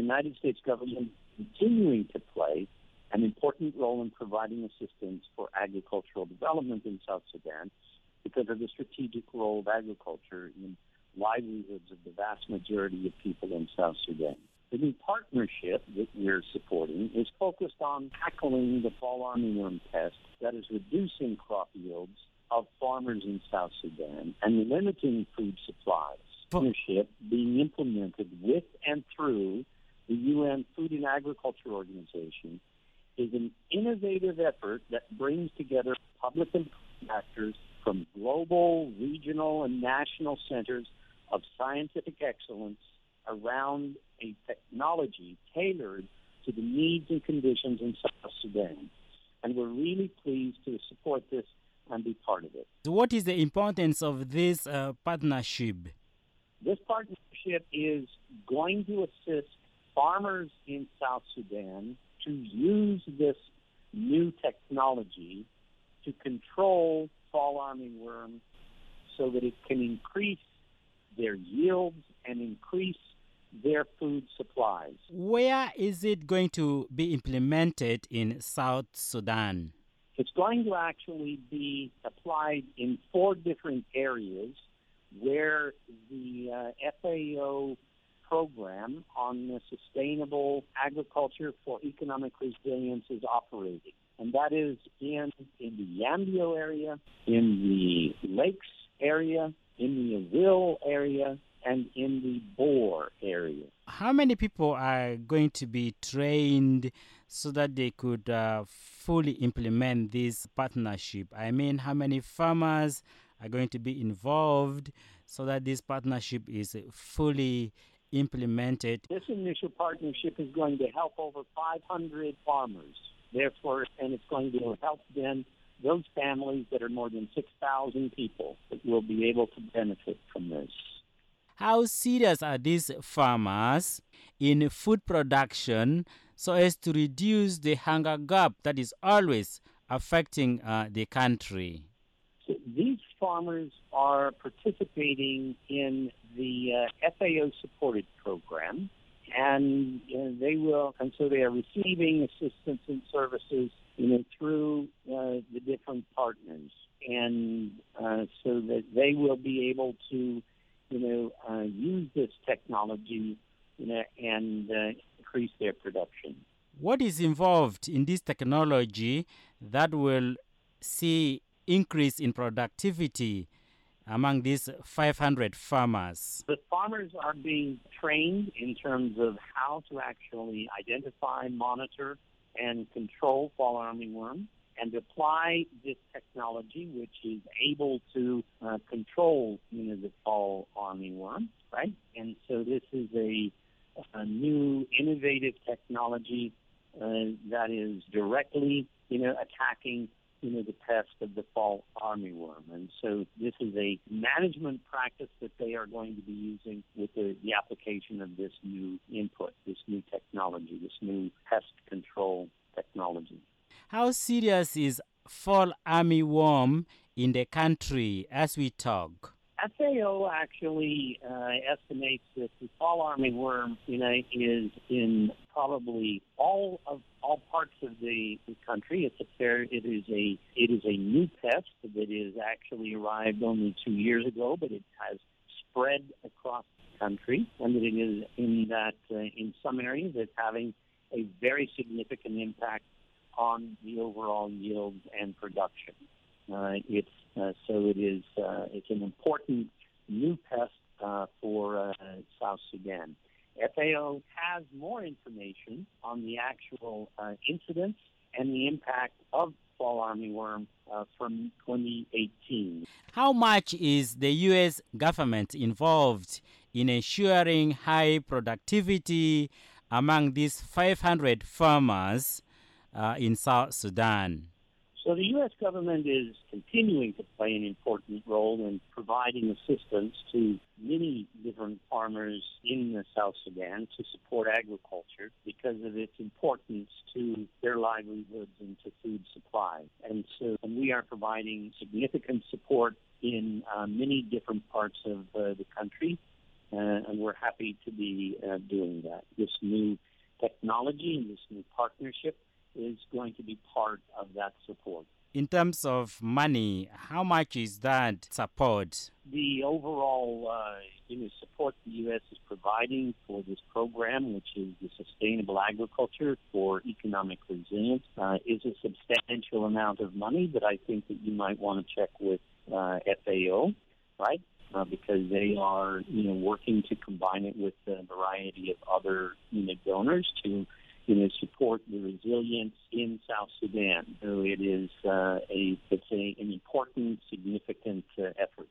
United States government continuing to play an important role in providing assistance for agricultural development in South Sudan because of the strategic role of agriculture in livelihoods of the vast majority of people in South Sudan. The new partnership that we're supporting is focused on tackling the fall armyworm pest that is reducing crop yields of farmers in South Sudan and limiting food supplies. Partnership being implemented with and through the UN Food and Agriculture Organization is an innovative effort that brings together public and private actors from global, regional, and national centers of scientific excellence around a technology tailored to the needs and conditions in South Sudan. And we're really pleased to support this and be part of it. What is the importance of this partnership? This partnership is going to assist farmers in South Sudan to use this new technology to control fall armyworm so that it can increase their yields and increase their food supplies. Where is it going to be implemented in South Sudan? It's going to actually be applied in 4 different areas where the FAO program on the sustainable agriculture for economic resilience is operating. And that is in the Yambio area, in the Lakes area, in the Awil area, and in the Bor area. How many people are going to be trained so that they could fully implement this partnership? I mean, how many farmers are going to be involved so that this partnership is fully implemented? This initial partnership is going to help over 500 farmers. Therefore, and it's going to help then those families that are more than 6,000 people that will be able to benefit from this. How serious are these farmers in food production so as to reduce the hunger gap that is always affecting the country? So these farmers are participating in the FAO-supported program, and so they are receiving assistance and services, through the different partners, and so that they will be able to use this technology, and increase their production. What is involved in this technology that will see increase in productivity among these 500 farmers? The farmers are being trained in terms of how to actually identify, monitor, and control fall armyworm, and apply this technology, which is able to control, the fall armyworm, right? And so this is a new innovative technology that is directly, attacking, the pest of the fall armyworm. And so this is a management practice that they are going to be using with the application of this new input, this new technology, this new pest control technology. How serious is fall armyworm in the country as we talk? FAO actually estimates that the fall armyworm, is in probably all parts of the country. It is a new pest that is actually arrived only 2 years ago, but it has spread across the country, and it is in some areas it's having a very significant impact on the overall yields and production. It's an important new pest for South Sudan. FAO has more information on the actual incidence and the impact of fall armyworm from 2018. How much is the U.S. government involved in ensuring high productivity among these 500 farmers in South Sudan? So the U.S. government is continuing to play an important role in providing assistance to many different farmers in South Sudan to support agriculture because of its importance to their livelihoods and to food supply. And we are providing significant support in many different parts of the country. and we're happy to be doing that. This new technology and this new partnership is going to be part of that support. In terms of money, how much is that support? The overall support the U.S. is providing for this program, which is the Sustainable Agriculture for Economic Resilience, is a substantial amount of money that I think that you might want to check with FAO, right? Because they are, working to combine it with a variety of other, donors to support the resilience in South Sudan. So it is an important, significant effort.